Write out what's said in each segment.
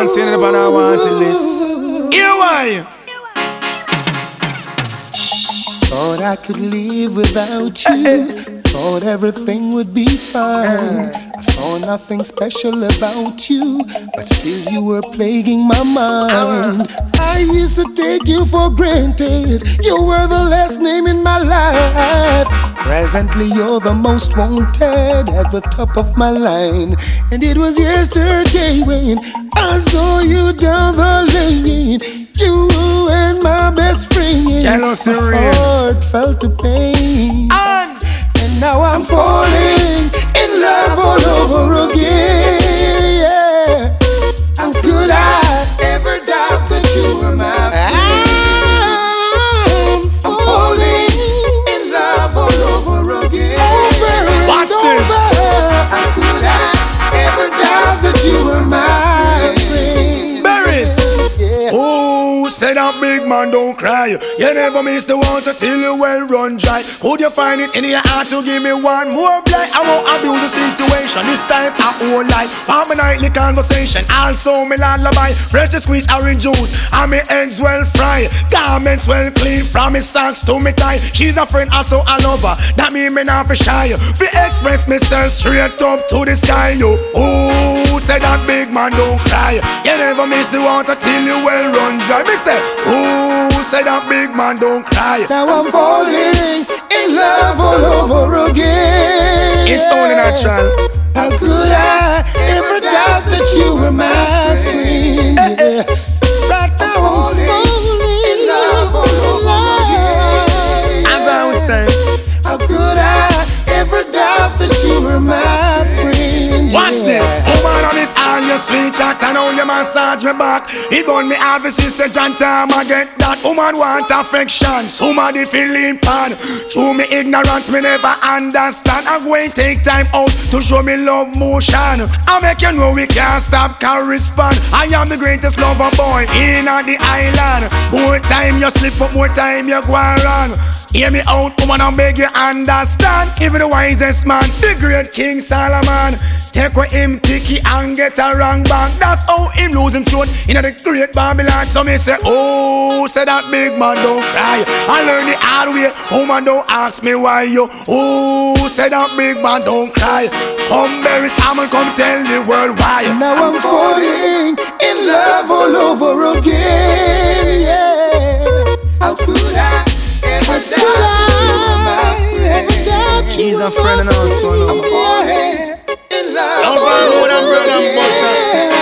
man saying it upon our wanted list. Here why? Thought I could live without you. Thought everything would be fine. I saw nothing special about you, but still you were plaguing my mind. I used to take you for granted. You were the last name in my life. Presently you're the most wanted, at the top of my line. And it was yesterday when I saw you down the lane. You and my best friend. Jealousy my real. heart felt the pain. And now I'm falling in love all over again. Yeah. How could I ever doubt that you were my friend? I'm falling in love all over again. Watch this. How could I ever doubt that you were my friend? Berries. Yeah. Oh, say that big man don't cry. You never miss the water till you well run dry. Could you find it in your heart to give me one more blight? I won't abuse the situation, this time I whole life. For my nightly conversation, also me lullaby. Fresh squeeze orange juice, and me eggs well fried. Garments well clean, from me socks to me tie. She's a friend, also a lover, that mean me not for shy. We express myself straight up to the sky, yo. Oh, say that big man don't cry. You never miss the water till you well run dry. Me say, oh, say that big man don't cry. Now I'm falling in love all over again. It's only natural. How could I ever doubt that you were my friend? Yeah. Right now I'm falling in love all over again. As I was saying, how could I ever doubt that you were my friend? watch this. Woman, I miss all your sweet chat. I know you massage me back. It burn me half a sister John time I get that. Woman want affection, somebody feeling pan. Through me ignorance, me never understand. I'm going to take time out to show me love motion. I make you know we can't stop correspond. I am the greatest lover boy in the island. More time you slip up, more time you go wrong. Hear me out, woman, I beg you understand. Even the wisest man, the great King Solomon, take with him picky and get a wrong bank. That's how him lose him throne in the great Babylon. So me say, oh, say that big man don't cry. I learn the hard way, woman don't ask me why you. Oh, say that big man don't cry. Come berries, I'ma come tell the world why. Now I'm falling in love all over again. Yeah. How could I ever doubt that you were my friend? He's a friend and also I'm falling in love don't all find more than over bread and butter.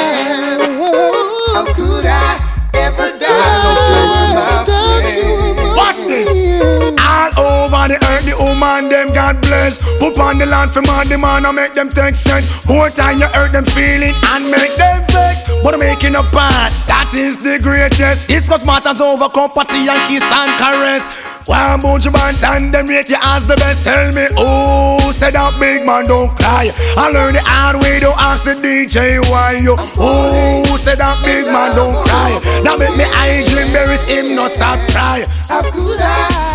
again. How could I ever doubt that you were my friend? Watch this. All over the earth, the woman them God bless. Put on the land for man, the man and make them take sense. More time you hurt them feeling and make them vex. But making a part, that is the greatest. Discuss matters over company and kiss and caress. Why about you band and them rate you as the best? Tell me, oh, say that big man don't cry. I learn the hard way, don't ask the DJ why you. Oh, say that big man don't cry. That make me eye berries him no stop cry. How could I